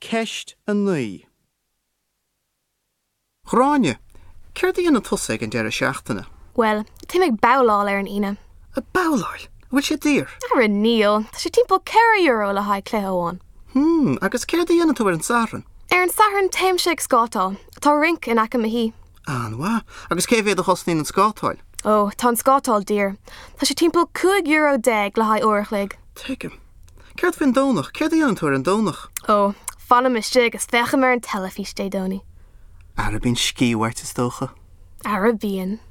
ceist a naí. Chráine, céir dhéana tusaigh an deire seachtaine? Well, tí ag bowláil ar an ine. A bowláil? Bhfuil sé dír? Ar a níl, tá sé timpeall €4 le haid clétháin. Agus céir dhéana tú ar an saran? Ar an saran téim sé ag scátáil, tá rink in acha mahí. Anha, agus cé bhéad a chosnaín an scátáil? Ó, tá an scátáil dír. Tá sé timpeall €5 le haid uirchlig. Tuigim. Céirt fin dónach, céir dhéana tú ar an dónach? Ó, fanna is sé agus fecha mar an telefís dé dóní. Ar a bín scíhhairt is dócha? Ar a bíon.